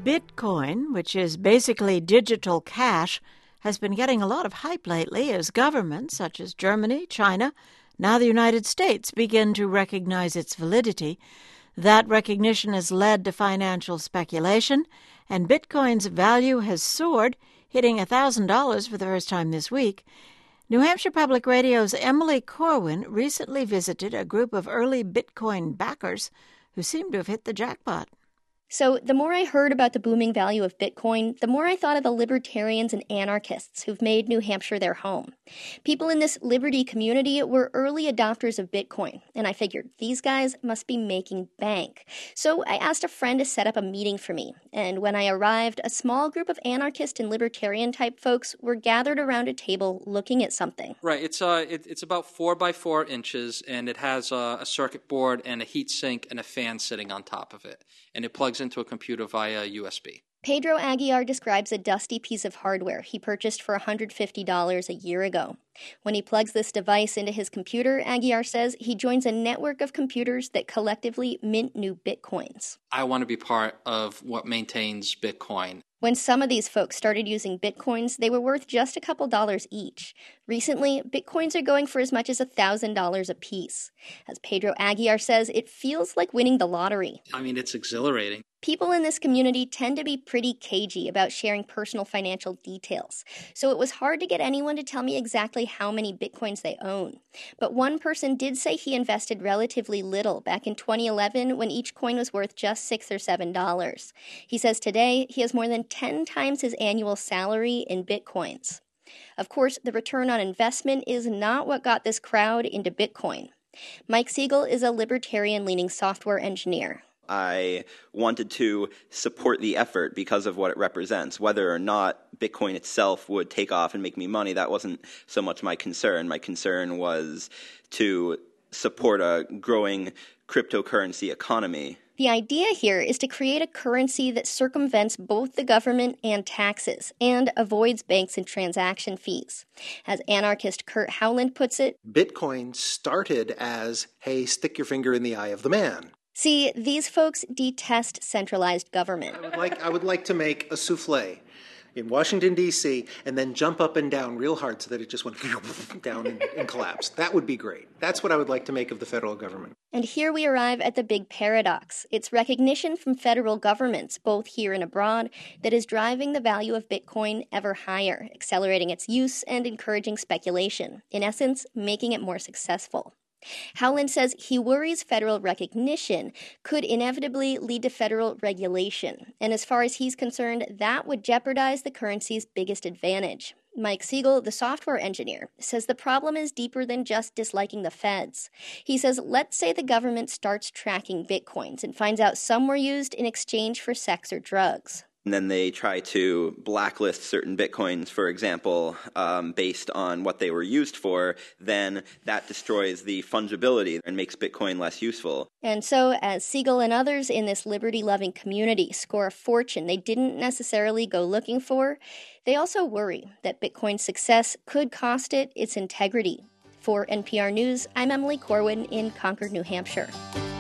Bitcoin, which is basically digital cash, has been getting a lot of hype lately as governments such as Germany, China, now the United States begin to recognize its validity. That recognition has led to financial speculation, and Bitcoin's value has soared, hitting $1,000 for the first time this week. New Hampshire Public Radio's Emily Corwin recently visited a group of early Bitcoin backers who seem to have hit the jackpot. So the more I heard about the booming value of Bitcoin, the more I thought of the libertarians and anarchists who've made New Hampshire their home. People in this liberty community were early adopters of Bitcoin, and I figured these guys must be making bank. So I asked a friend to set up a meeting for me, and when I arrived, a small group of anarchist and libertarian type folks were gathered around a table looking at something. Right, it's about 4 by 4 inches, and it has a circuit board and a heat sink and a fan sitting on top of it, and it plugs into a computer via USB. Pedro Aguiar describes a dusty piece of hardware he purchased for $150 a year ago. When he plugs this device into his computer, Aguiar says he joins a network of computers that collectively mint new Bitcoins. I want to be part of what maintains Bitcoin. When some of these folks started using Bitcoins, they were worth just a couple dollars each. Recently, Bitcoins are going for as much as $1,000 a piece. As Pedro Aguiar says, it feels like winning the lottery. I mean, it's exhilarating. People in this community tend to be pretty cagey about sharing personal financial details, so it was hard to get anyone to tell me exactly how many Bitcoins they own. But one person did say he invested relatively little back in 2011 when each coin was worth just $6 or $7. He says today he has more than 10 times his annual salary in Bitcoins. Of course, the return on investment is not what got this crowd into Bitcoin. Mike Siegel is a libertarian-leaning software engineer. I wanted to support the effort because of what it represents. Whether or not Bitcoin itself would take off and make me money, that wasn't so much my concern. My concern was to support a growing cryptocurrency economy. The idea here is to create a currency that circumvents both the government and taxes and avoids banks and transaction fees. As anarchist Kurt Howland puts it, Bitcoin started as, hey, stick your finger in the eye of the man. See, these folks detest centralized government. I would like to make a souffle in Washington, D.C., and then jump up and down real hard so that it just went down and collapsed. That would be great. That's what I would like to make of the federal government. And here we arrive at the big paradox. It's recognition from federal governments, both here and abroad, that is driving the value of Bitcoin ever higher, accelerating its use and encouraging speculation. In essence, making it more successful. Howland says he worries federal recognition could inevitably lead to federal regulation, and as far as he's concerned, that would jeopardize the currency's biggest advantage. Mike Siegel, the software engineer, says the problem is deeper than just disliking the feds. He says, let's say the government starts tracking Bitcoins and finds out some were used in exchange for sex or drugs. And then they try to blacklist certain Bitcoins, for example, based on what they were used for, then that destroys the fungibility and makes Bitcoin less useful. And so, as Siegel and others in this liberty-loving community score a fortune they didn't necessarily go looking for, they also worry that Bitcoin's success could cost it its integrity. For NPR News, I'm Emily Corwin in Concord, New Hampshire.